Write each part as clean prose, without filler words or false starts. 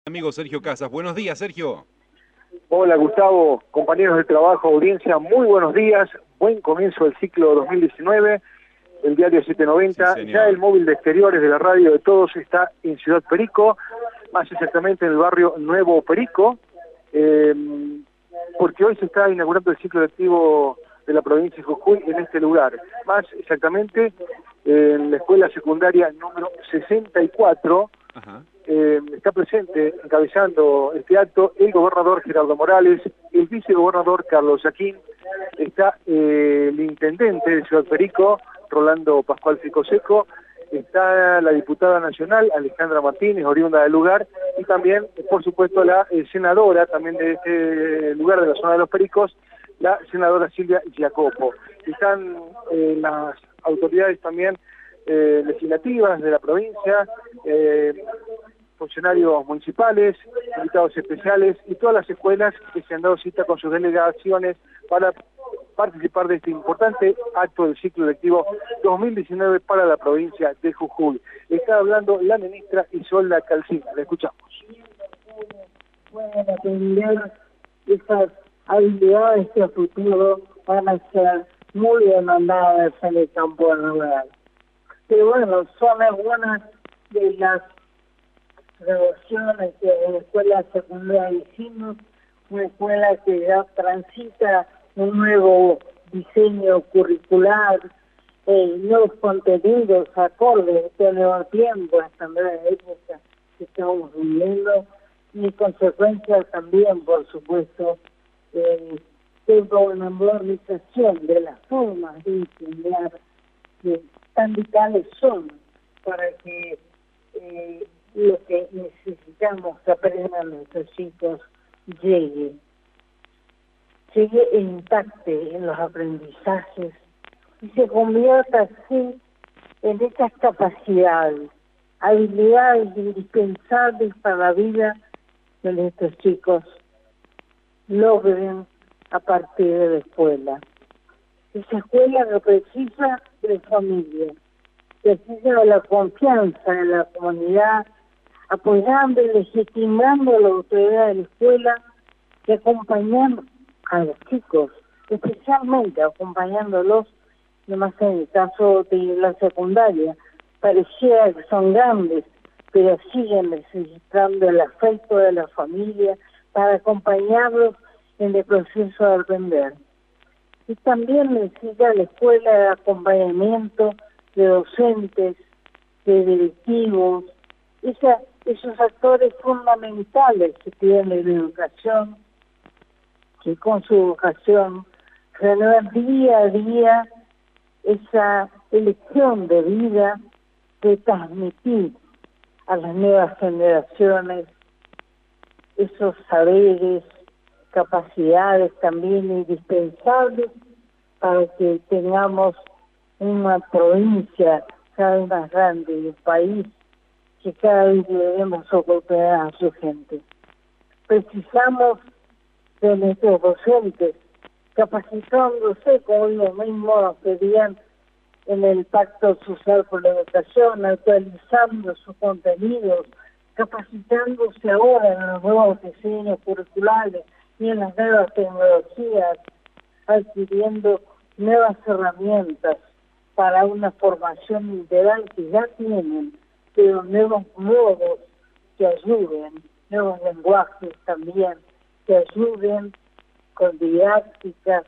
Amigo Sergio Casas. Buenos días, Sergio. Hola Gustavo, compañeros de trabajo, audiencia, muy buenos días, buen comienzo del ciclo 2019, el diario 790, Sí, ya el móvil de exteriores de la radio de todos está en Ciudad Perico, más exactamente en el barrio Nuevo Perico, porque hoy se está inaugurando el ciclo lectivo de la provincia de Jujuy en este lugar, más exactamente en la escuela secundaria número 64. Ajá. Está presente, encabezando este acto, el gobernador Gerardo Morales, el vicegobernador Carlos Jaquín, está el intendente de Ciudad Perico, Rolando Pascual Ficoseco, está la diputada nacional Alejandra Martínez, oriunda del lugar, y también, por supuesto, la senadora también de este lugar de la zona de los Pericos, la senadora Silvia Giacopo. Están las autoridades también legislativas de la provincia, funcionarios municipales, invitados especiales y todas las escuelas que se han dado cita con sus delegaciones para participar de este importante acto del ciclo lectivo 2019 para la provincia de Jujuy. Está hablando la ministra Isolda Calcina. La escuchamos. Pueden aprender esas habilidades que a futuro van a ser muy demandadas en el campo rural. Pero bueno, son algunas de las graduaciones que en la escuela secundaria hicimos, una escuela que ya transita un nuevo diseño curricular, nuevos contenidos acordes a este nuevo tiempo, a esta nueva época que estamos viviendo, y consecuencias también, por supuesto, de modernización de las formas de enseñar que tan vitales son para que lo que necesitamos que aprendan nuestros chicos llegue e impacte en los aprendizajes y se convierta así en estas capacidades, habilidades indispensables para la vida de nuestros chicos logren a partir de la escuela. Esa escuela que precisa de familia, precisa de la confianza de la comunidad, apoyando y legitimando la autoridad de la escuela y acompañando a los chicos, especialmente acompañándolos, nomás en el caso de la secundaria, pareciera que son grandes, pero siguen necesitando el afecto de la familia para acompañarlos en el proceso de aprender. Y también necesita la escuela de acompañamiento de docentes, de directivos, esos actores fundamentales que tiene la educación, que con su vocación renuevan día a día esa elección de vida de transmitir a las nuevas generaciones esos saberes, capacidades también indispensables para que tengamos una provincia cada vez más grande y un país que cada vez le demos oportunidad a su gente. Precisamos de nuestros docentes capacitándose, como ellos mismos pedían en el Pacto Social por la Educación, actualizando sus contenidos, capacitándose ahora en los nuevos diseños curriculares y en las nuevas tecnologías, adquiriendo nuevas herramientas para una formación integral que ya tienen, pero nuevos modos que ayuden, nuevos lenguajes también, que ayuden con didácticas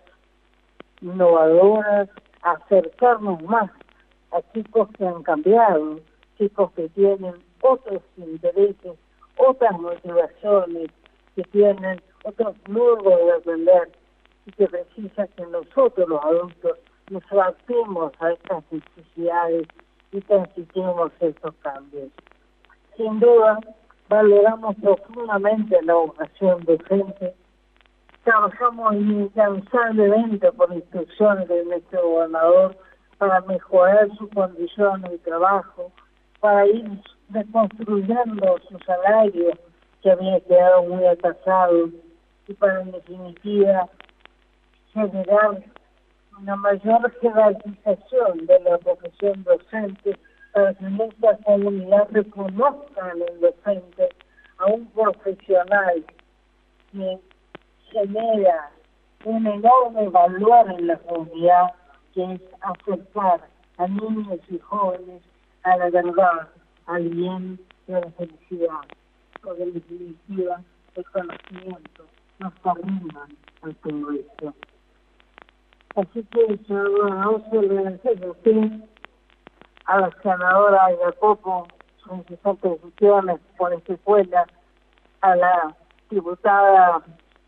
innovadoras a acercarnos más a chicos que han cambiado, chicos que tienen otros intereses, otras motivaciones, que tienen otros modos de aprender y que precisa que nosotros los adultos nos adaptemos a estas necesidades y transitemos estos cambios. Sin duda, valoramos profundamente la vocación docente, trabajamos incansablemente por instrucciones de nuestro gobernador para mejorar su condición de trabajo, para ir reconstruyendo su salario que había quedado muy atrasado y para en definitiva generar una mayor jerarquización de la profesión docente para que nuestra comunidad reconozca al docente a un profesional que genera un enorme valor en la comunidad, que es acercar a niños y jóvenes a la verdad, al bien y a la felicidad. Porque en definitiva el conocimiento nos arrima al progreso. Así que, senadora, se le agradece a usted, a la senadora Jacopo, sus interesantes decisiones por esta escuela, a la diputada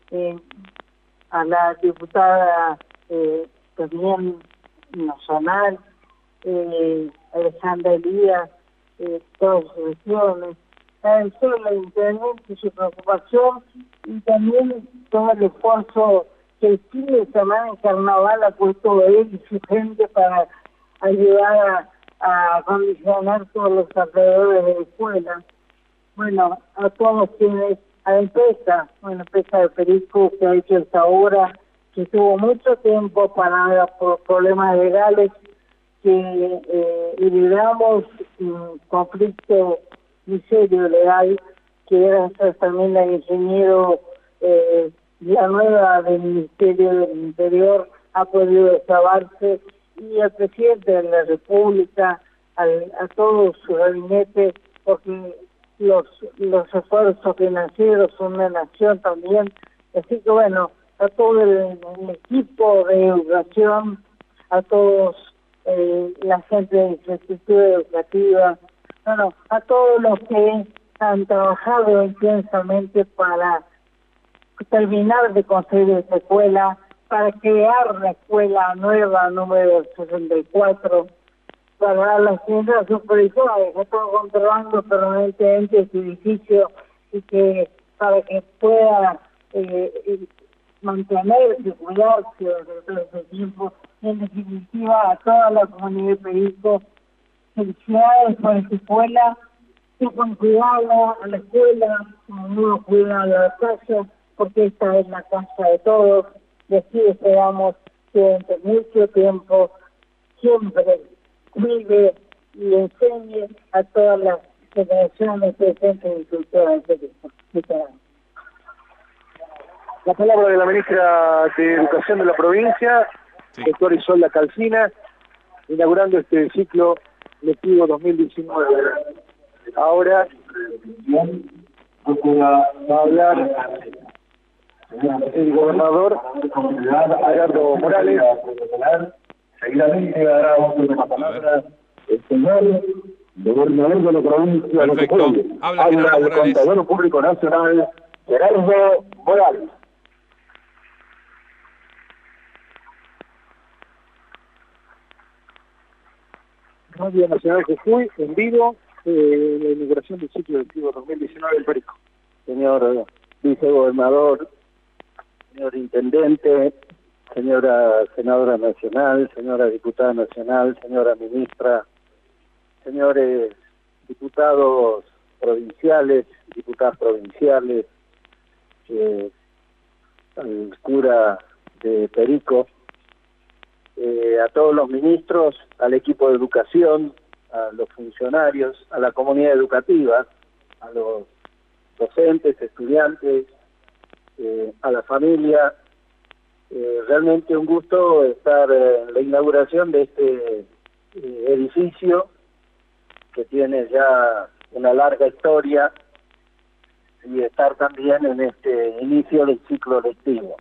también nacional, Alejandra Elías, todas sus decisiones, agradecer al intendente su preocupación y también todo el esfuerzo que el fin de semana en Carnaval ha puesto él y su gente para ayudar a acondicionar todos los alrededores de la escuela. Bueno, a todos quienes, a la empresa de Perico que ha hecho esta obra, que tuvo mucho tiempo para por problemas legales, que libramos un conflicto muy serio legal, que gracias también al ingeniero Villanueva del Ministerio del Interior ha podido destrabarse, y al presidente de la República, a todos sus gabinetes, porque los esfuerzos financieros son una nación también. Así que bueno, a todo el equipo de educación, a todos la gente de infraestructura educativa, bueno, a todos los que han trabajado intensamente para terminar de construir esta escuela, para crear la escuela nueva número 64, para las señoras supervisoras que están controlando permanentemente este edificio y que para que pueda mantenerse, cuidarse durante todo este tiempo. En definitiva, a toda la comunidad de Perico, felicidades por esta escuela, que con cuidado a la escuela, como uno cuida a la casa, porque esta es la casa de todos, y así esperamos que durante mucho tiempo siempre cuide y enseñe a todas las generaciones presentes y futuras de Perico. Muchas gracias. La palabra de la ministra de Educación de la provincia, doctora Isolda Calcina, inaugurando este ciclo lectivo 2019. Ahora va a hablar el gobernador Gerardo Morales. Seguidamente dará la palabra el señor gobernador de la provincia de Perfecto. Buenos Aires. Habla Gerardo el Morales. contador público nacional, Gerardo Morales. Radio Nacional de Jujuy, en vivo, la inauguración del ciclo lectivo 2019 del Perico. Señor vicegobernador, señor intendente, señora senadora nacional, señora diputada nacional, señora ministra, señores diputados provinciales, diputadas provinciales, al cura de Perico, a todos los ministros, al equipo de educación, a los funcionarios, a la comunidad educativa, a los docentes, estudiantes, a la familia. Realmente un gusto estar en la inauguración de este edificio que tiene ya una larga historia y estar también en este inicio del ciclo lectivo.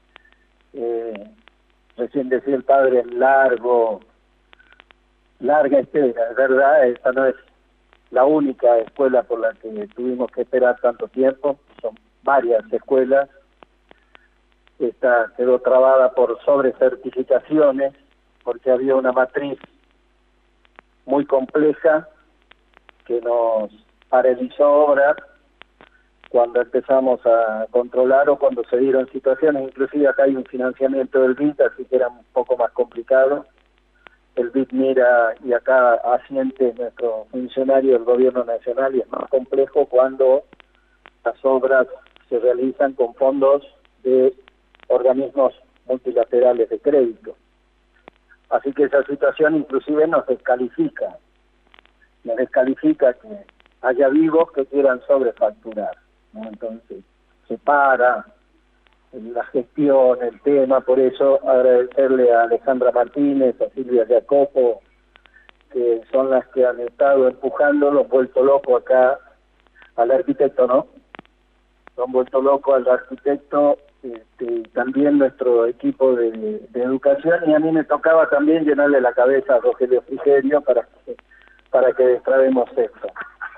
Recién decía el padre, larga espera, es verdad, esta no es la única escuela por la que tuvimos que esperar tanto tiempo, son varias escuelas. Esta quedó trabada por sobrecertificaciones, porque había una matriz muy compleja que nos paralizó obras cuando empezamos a controlar o cuando se dieron situaciones. Inclusive acá hay un financiamiento del BID, así que era un poco más complicado. El BID mira y acá asiente nuestro funcionario del gobierno nacional, y es más complejo cuando las obras se realizan con fondos de organismos multilaterales de crédito. Así que esa situación inclusive nos descalifica que haya vivos que quieran sobrefacturar. ¿no? Entonces se para la gestión, el tema. Por eso agradecerle a Alejandra Martínez, a Silvia Jacopo, que son las que han estado empujando, los vuelto loco acá al arquitecto, ¿no? Lo han vuelto loco al arquitecto, también nuestro equipo de educación, y a mí me tocaba también llenarle la cabeza a Rogelio Frigerio para que destrabemos esto.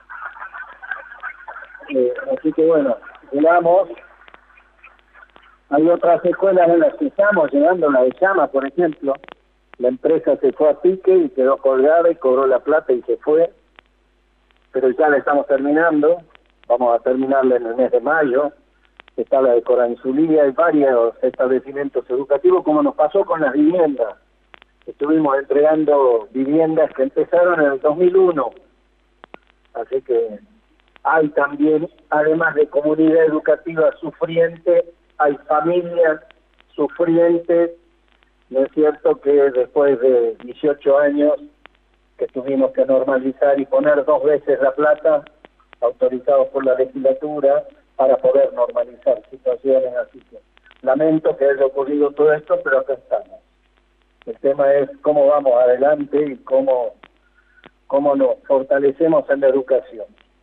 Así que bueno, llegamos. Hay otras escuelas en las que estamos llegando, la de Llama, por ejemplo. La empresa se fue a pique y quedó colgada y cobró la plata y se fue. Pero ya la estamos terminando. Vamos a terminarla en el mes de mayo. Está la de Coranzulía y varios establecimientos educativos, como nos pasó con las viviendas. Estuvimos entregando viviendas que empezaron en el 2001. Así que hay también, además de comunidad educativa sufriente, hay familias sufrientes. No es cierto que después de 18 años que tuvimos que normalizar y poner 2 veces la plata, autorizados por la legislatura, para poder normalizar situaciones así. Que lamento que haya ocurrido todo esto, pero acá estamos. El tema es cómo vamos adelante y cómo nos fortalecemos en la educación.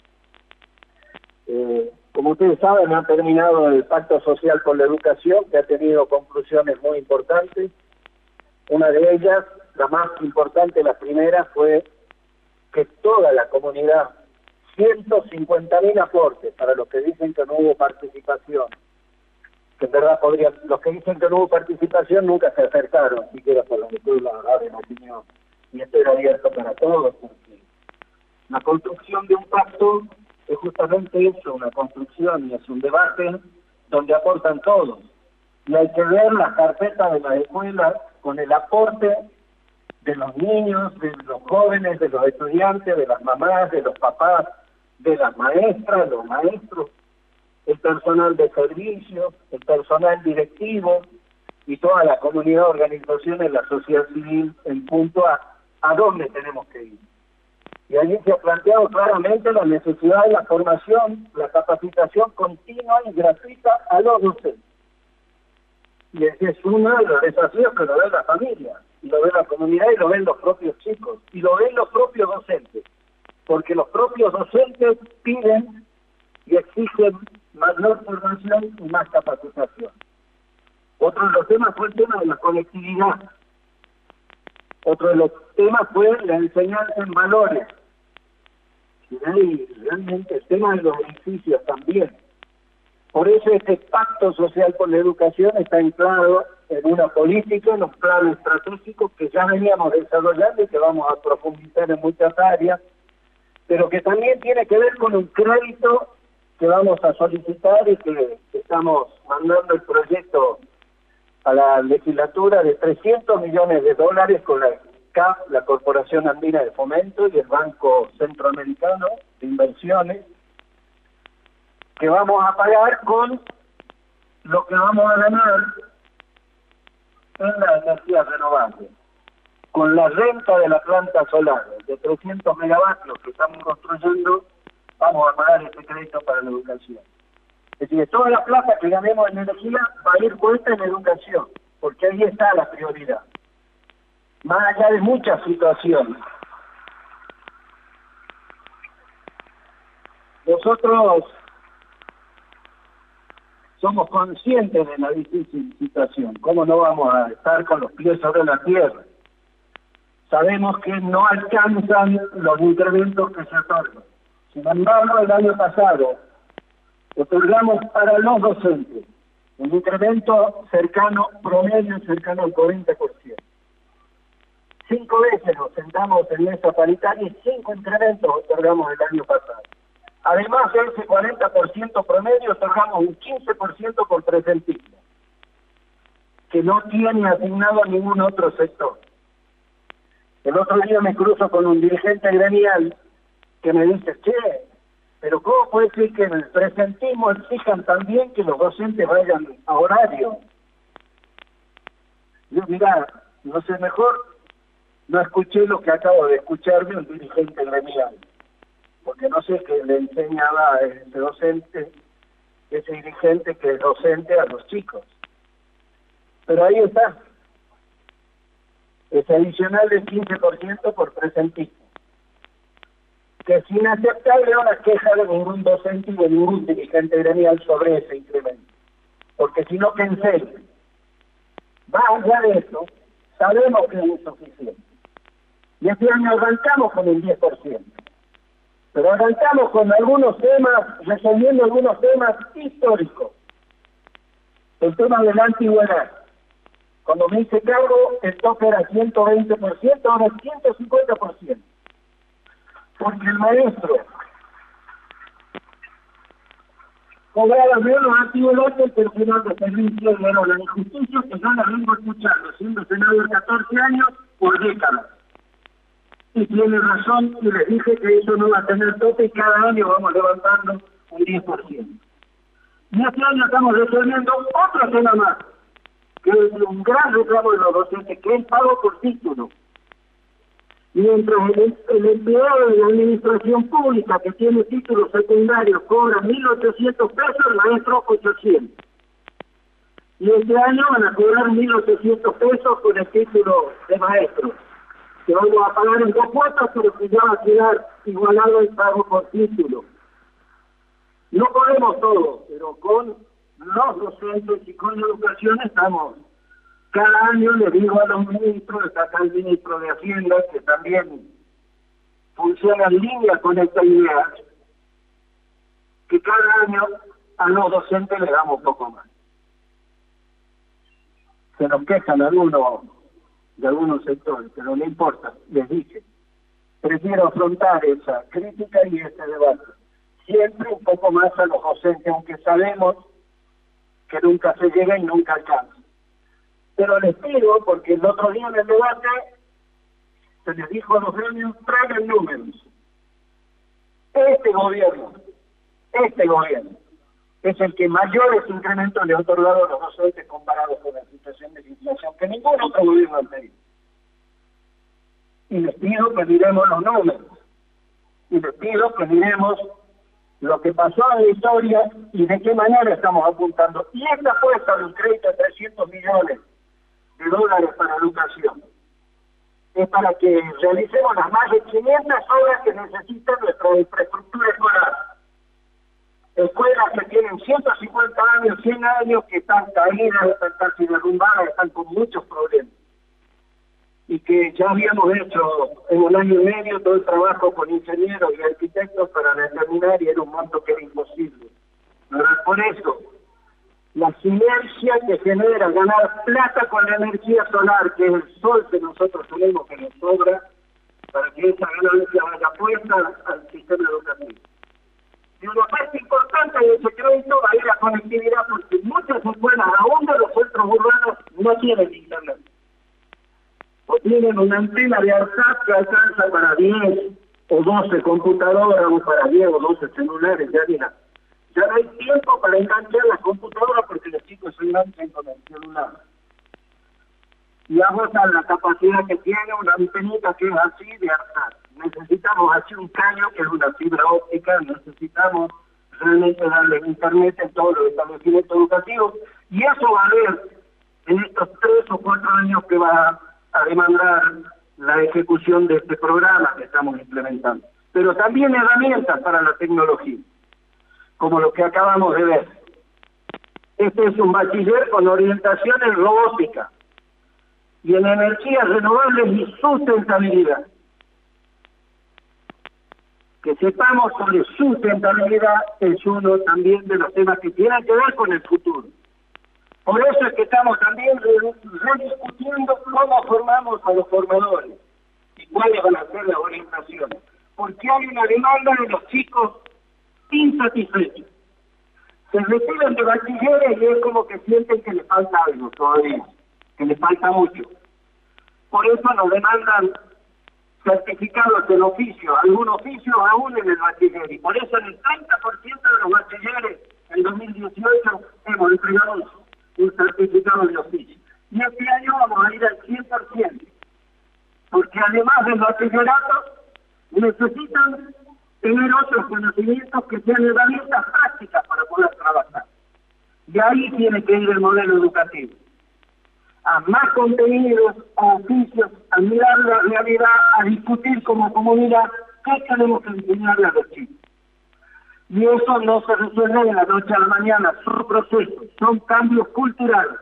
Como ustedes saben, ha terminado el Pacto Social por la Educación, que ha tenido conclusiones muy importantes. Una de ellas, la más importante, la primera, fue que toda la comunidad, 150.000 aportes para los que dicen que no hubo participación, que en verdad los que dicen que no hubo participación nunca se acercaron, siquiera por la lectura, en opinión, y esto era abierto para todos, porque la construcción de un pacto es justamente eso, una construcción, y es un debate donde aportan todos. Y hay que ver las carpetas de las escuelas con el aporte de los niños, de los jóvenes, de los estudiantes, de las mamás, de los papás, de las maestras, los maestros, el personal de servicio, el personal directivo y toda la comunidad de organizaciones, la sociedad civil, en punto a dónde tenemos que ir. Y allí se ha planteado claramente la necesidad de la formación, la capacitación continua y gratuita a los docentes. Y ese es uno de los desafíos que lo ve la familia, y lo ve la comunidad, y lo ven los propios chicos, y lo ven los propios docentes, porque los propios docentes piden y exigen mayor formación y más capacitación. Otro de los temas fue el tema de la conectividad. Otro de los temas fue la enseñanza en valores. Y realmente el tema de los edificios también. Por eso este pacto social por la educación está anclado en una política, en un plan estratégico que ya veníamos desarrollando y que vamos a profundizar en muchas áreas, pero que también tiene que ver con un crédito que vamos a solicitar y que estamos mandando el proyecto a la legislatura de $300 millones con la CAF, la Corporación Andina de Fomento, y el Banco Centroamericano de Inversiones, que vamos a pagar con lo que vamos a ganar en la energía renovable, con la renta de la planta solar de 300 megavatios que estamos construyendo. Vamos a pagar este crédito para la educación. Es decir, toda la plata que ganemos en energía va a ir puesta en educación, porque ahí está la prioridad, más allá de muchas situaciones. Nosotros somos conscientes de la difícil situación. ¿Cómo no vamos a estar con los pies sobre la tierra? Sabemos que no alcanzan los incrementos que se otorgan. Sin embargo, el año pasado otorgamos para los docentes un incremento promedio cercano al 40%. 5 veces nos sentamos en mesa paritaria y 5 incrementos otorgamos el año pasado. Además de ese 40% promedio, otorgamos un 15% por presentismo, que no tiene asignado a ningún otro sector. El otro día me cruzo con un dirigente gremial que me dice, che, pero ¿cómo puede ser que en el presentismo exijan también que los docentes vayan a horario? Yo, mira, no sé, mejor no escuché lo que acabo de escuchar de un dirigente gremial, porque no sé qué le enseñaba a ese docente ese dirigente que es docente a los chicos. Pero ahí está. Es adicional del 15% por presentismo. Que es inaceptable una queja de ningún docente y de ningún dirigente gremial sobre ese incremento. Porque si no, que enseñen. Más allá de eso, sabemos que es insuficiente. Y este año arrancamos con el 10%. Pero arrancamos con algunos temas, resolviendo algunos temas históricos. El tema de la antigüedad. Cuando me hice cargo, el tope era 120%, ahora es 150%. Porque el maestro cobraba menos antigüedad que el personal de servicio, y era la injusticia que yo la vengo escuchando, siendo senador 14 años, por décadas. Y tiene razón, y les dije que eso no va a tener tope y cada año vamos levantando un 10%. Y este año estamos resolviendo otro tema más, que es un gran reclamo de los docentes, que es el pago por título. Mientras el empleado de la administración pública que tiene títulos secundarios cobra 1.800 pesos, el maestro 800. Y este año van a cobrar 1.800 pesos con el título de maestro, que vamos a pagar en 2 cuotas, pero que ya va a quedar igualado el pago por título. No podemos todo, pero con los docentes y con la educación estamos. Cada año le digo a los ministros, está acá el ministro de Hacienda, que también funciona en línea con esta idea, que cada año a los docentes le damos poco más. Se nos quejan algunos de algunos sectores, pero no importa, les dije, prefiero afrontar esa crítica y ese debate. Siempre un poco más a los docentes, aunque sabemos que nunca se llega y nunca alcanza. Pero les pido, porque el otro día en el debate se les dijo a los gremios, traigan números. Este gobierno es el que mayores incrementos le ha otorgado a los docentes comparados con la situación de inflación que ningún otro gobierno anterior. Y les pido que miremos los números. Y les pido que miremos lo que pasó en la historia y de qué manera estamos apuntando. Y esta apuesta de un crédito de 300 millones de dólares para educación es para que realicemos las más de 500 obras que necesita nuestra infraestructura escolar. Escuelas que tienen 150 años, 100 años, que están caídas, están casi derrumbadas, están con muchos problemas. Y que ya habíamos hecho en un año y medio todo el trabajo con ingenieros y arquitectos para determinar, y era un monto que era imposible. Pero por eso, la sinergia que genera ganar plata con la energía solar, que es el sol que nosotros tenemos, que nos sobra, para que esa ganancia vaya puesta al sistema educativo. Y una parte importante de ese crédito va a ir a la conectividad, porque muchas escuelas, aún de los centros urbanos, no tienen internet. O tienen una antena de ARSAT que alcanza para 10 o 12 computadoras, o para 10 o 12 celulares, ya no hay tiempo para enganchar las computadoras porque los chicos se enganchan con el celular. Y agotan la capacidad que tiene una antenita que es así de ARSAT. Necesitamos así un caño que es una fibra óptica, necesitamos realmente darle internet en todos los establecimientos educativos, y eso va a haber en estos 3 o 4 años que va a demandar la ejecución de este programa que estamos implementando. Pero también herramientas para la tecnología, como lo que acabamos de ver. Este es un bachiller con orientación en robótica y en energías renovables y sustentabilidad. Que sepamos sobre sustentabilidad es uno también de los temas que tienen que ver con el futuro. Por eso es que estamos también rediscutiendo cómo formamos a los formadores y cuáles van a ser las orientaciones. Porque hay una demanda de los chicos insatisfechos. Se reciben de bachilleres y es como que sienten que les falta algo todavía, que les falta mucho. Por eso nos demandan certificados en oficio, algún oficio aún en el bachiller. Y por eso en el 30% de los bachilleres en 2018 hemos entregado un certificado de oficio. Y este año vamos a ir al 100%, porque además del bachillerato necesitan tener otros conocimientos que sean herramientas prácticas para poder trabajar. Y ahí tiene que ir el modelo educativo. A más contenidos, a oficios, a mirar la realidad, a discutir como comunidad qué tenemos que enseñarle a los chicos. Y eso no se resuelve de la noche a la mañana, son procesos, son cambios culturales.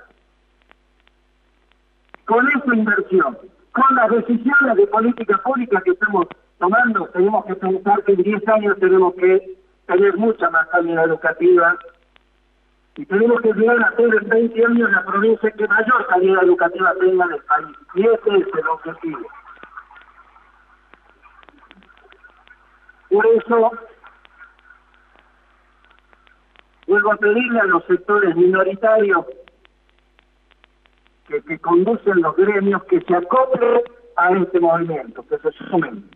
Con esa inversión, con las decisiones de política pública que estamos tomando, tenemos que pensar que en 10 años tenemos que tener mucha más calidad educativa y tenemos que llegar a ser en 20 años la provincia que mayor calidad educativa tenga en el país. Y ese es el objetivo. Por eso, vuelvo a pedirle a los sectores minoritarios que conducen los gremios que se acoplen a este movimiento, que se sumen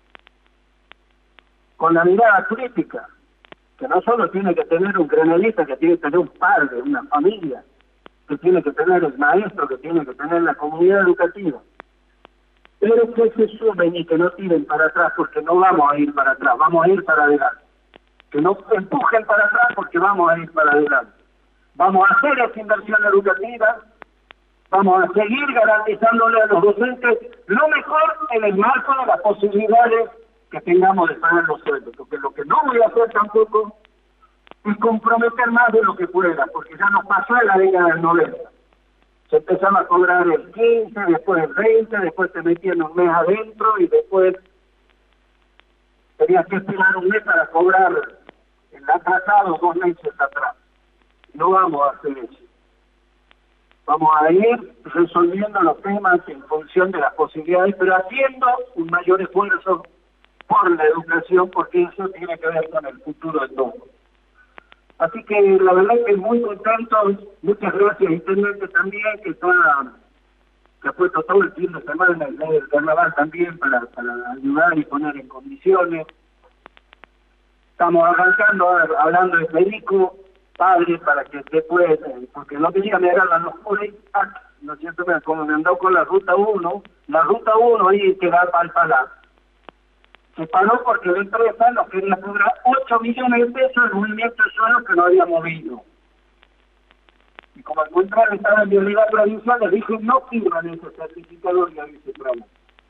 con la mirada crítica, que no solo tiene que tener un gremialista, que tiene que tener un padre, una familia, que tiene que tener el maestro, que tiene que tener la comunidad educativa, pero que se sumen y que no tiren para atrás, porque no vamos a ir para atrás, vamos a ir para adelante. Que no empujen para atrás porque vamos a ir para adelante. Vamos a hacer esa inversión educativa, vamos a seguir garantizándole a los docentes lo mejor en el marco de las posibilidades que tengamos de pagar los sueldos, porque lo que no voy a hacer tampoco es comprometer más de lo que pueda, porque ya nos pasó en la década del 90. Se empezaba a cobrar el 15, después el 20, después te metían un mes adentro y después tenías que esperar un mes para cobrar el atrasado 2 meses atrás. No vamos a hacer eso. Vamos a ir resolviendo los temas en función de las posibilidades, pero haciendo un mayor esfuerzo por la educación, porque eso tiene que ver con el futuro de todos. Así que la verdad es que muy contento. Muchas gracias, intendente, también, que ha puesto todo el fin de semana en el del carnaval también para ayudar y poner en condiciones. Estamos arrancando, hablando de Federico, padre, para que después, porque el otro día me agarran los policías, ¿no es cierto? Como me andó con la ruta 1 ahí que va para el Palau. Se paró porque la empresa nos quería cobrar 8 millones de pesos el movimiento de suelo que no había movido. Y como el contrario estaba en vialidad provincial, les dije no firman ese certificado y ahí se traba.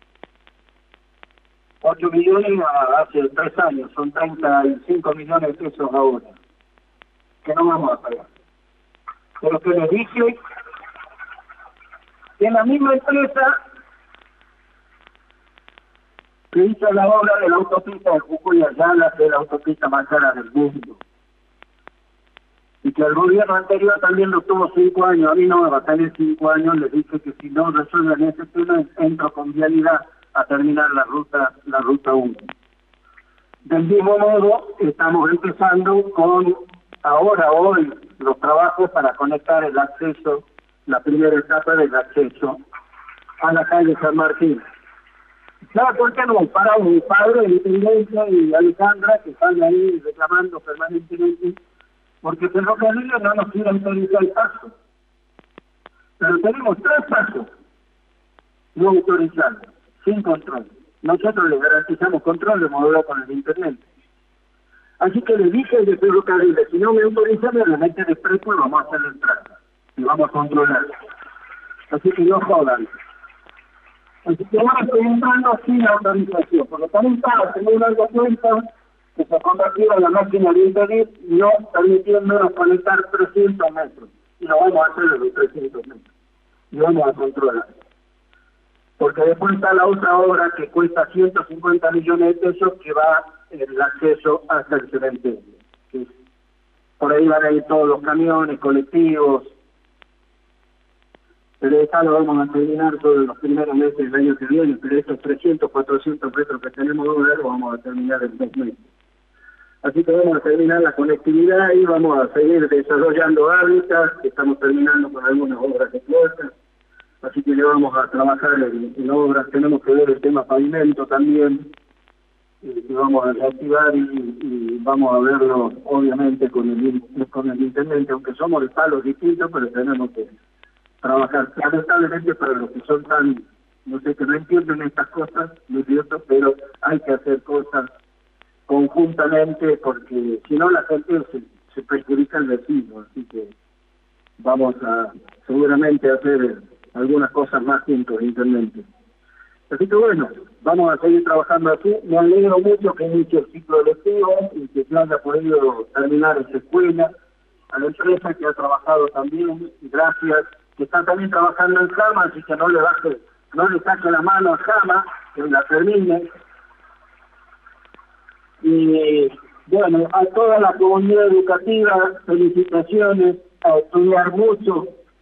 8 millones hace 3 años, son 35 millones de pesos ahora, que no vamos a pagar. Pero que les dije que en la misma empresa que hizo la obra de la autopista de Jujuy Ayala, que es la autopista más cara del mundo. Y que el gobierno anterior también lo tuvo 5 años, a mí no me va a tener 5 años, les dije que si no resuelven ese tema, entro con vialidad a terminar la ruta 1. Del mismo modo, estamos empezando con, hoy, los trabajos para conectar el acceso, la primera etapa del acceso a la calle San Martín. ¿Sabe por qué no? Para mi padre, el intendente y Alejandra, que están ahí reclamando permanentemente, porque Ferrocarriles no nos quiere autorizar el paso. Pero tenemos 3 pasos no autorizados, sin control. Nosotros les garantizamos control, hemos hablado con el intendente. Así que le dije de Ferrocarriles, si no me autorizan, me lo meten de preso y vamos a hacer la entrada. Y vamos a controlar. Así que no jodan. Así que ahora estoy entrando sin autorización, porque también estaba teniendo una cuenta que se convirtió en la máquina de impedir, no permitiéndonos conectar 300 metros. Y lo vamos a hacer en los 300 metros. Y vamos a controlar. Porque después está la otra obra que cuesta 150 millones de pesos, que va el acceso hasta el cementerio. Por ahí van a ir todos los camiones, colectivos. Pero esta lo vamos a terminar todos los primeros meses del año que viene, pero estos 300, 400 metros que tenemos ahora lo vamos a terminar en 2 meses. Así que vamos a terminar la conectividad y vamos a seguir desarrollando hábitats, que estamos terminando con algunas obras de puertas. Así que le vamos a trabajar en obras, tenemos que ver el tema pavimento también, que vamos a reactivar y vamos a verlo obviamente con el intendente, aunque somos de palos distintos, pero tenemos que trabajar. Lamentablemente para los que son tan, no sé, que no entienden estas cosas, ¿no es cierto? Pero hay que hacer cosas conjuntamente porque si no la gente se perjudica al vecino, así que vamos a seguramente hacer algunas cosas más juntos, intendente. Así que bueno, vamos a seguir trabajando así. Me alegro mucho que inicie el ciclo lectivo y que se haya podido terminar esa escuela. A la empresa que ha trabajado también, gracias, que está también trabajando en Jama, así que no le saque la mano a Jama, que la termine. Y bueno, a toda la comunidad educativa, felicitaciones, a estudiar mucho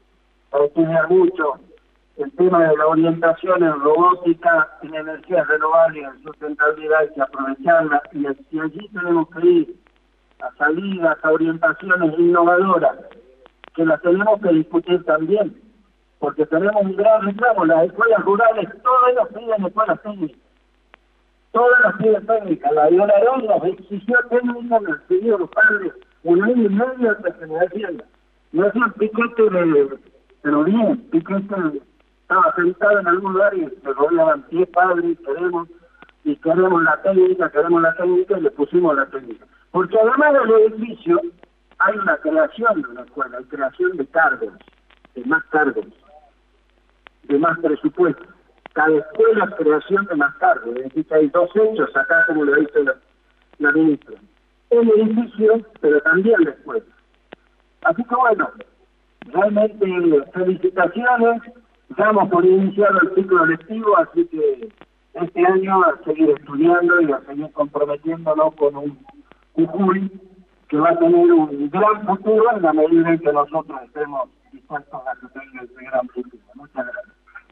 el tema de la orientación en robótica, en energías renovables, en sustentabilidad, hay que aprovecharla, y allí tenemos que ir a salidas, a orientaciones innovadoras, que las tenemos que discutir también, porque tenemos un gran reclamo. Las escuelas rurales, todas las piden escuelas técnicas, todas las piden técnicas. La Viola Arón nos exigió técnicas, nos pidió los padres 1 año y medio hasta que nos hacían. No hacían piquete pero bien, piquete. Estaba sentado en algún lugar y se rodeaban 10 padres, queremos la técnica, y le pusimos la técnica. Porque además del edificio, hay una creación de una escuela, hay creación de cargos, de más presupuesto. Cada escuela es creación de más cargos, es decir, que hay 2 hechos acá, como lo dice la ministra. El edificio, pero también la escuela. Así que bueno, realmente felicitaciones. Estamos por iniciar el ciclo lectivo, así que este año a seguir estudiando y a seguir comprometiéndonos con un Jujuy que va a tener un gran futuro en la medida en que nosotros estemos dispuestos a que tenga ese gran futuro. Muchas gracias.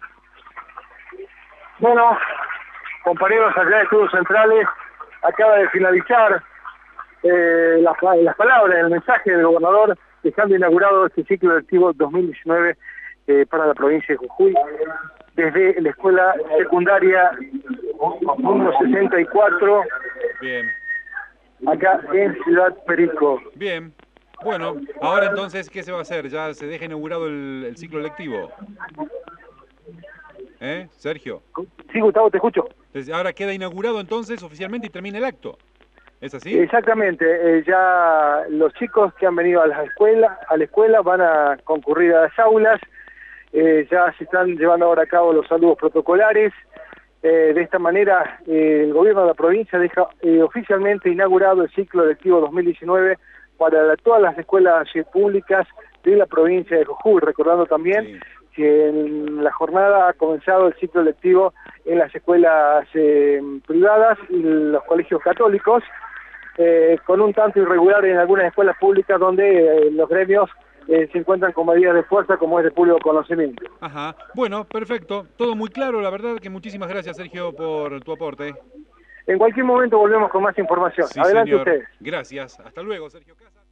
Bueno, compañeros acá de Estudios Centrales, acaba de finalizar las palabras, el mensaje del gobernador, dejando inaugurado este ciclo lectivo 2019 para la provincia de Jujuy, desde la escuela secundaria número 64, Bien. acá en Ciudad Perico. Bien. Bueno, ahora entonces, ¿qué se va a hacer? ¿Ya se deja inaugurado el ciclo lectivo? Sergio. Sí, Gustavo, te escucho. Entonces, ahora queda inaugurado entonces oficialmente y termina el acto. ¿Es así? Exactamente, ya los chicos que han venido a la escuela van a concurrir a las aulas, ya se están llevando ahora a cabo los saludos protocolares. De esta manera, el gobierno de la provincia deja oficialmente inaugurado el ciclo lectivo 2019 para todas las escuelas públicas de la provincia de Jujuy, recordando también que en la jornada ha comenzado el ciclo lectivo en las escuelas privadas y los colegios católicos, con un tanto irregular en algunas escuelas públicas donde los gremios se encuentran con medidas de fuerza, como es de público conocimiento. Ajá. Bueno, perfecto. Todo muy claro. La verdad que muchísimas gracias, Sergio, por tu aporte. En cualquier momento volvemos con más información. Sí, Adelante señor. ustedes. Gracias. Hasta luego, Sergio Casas.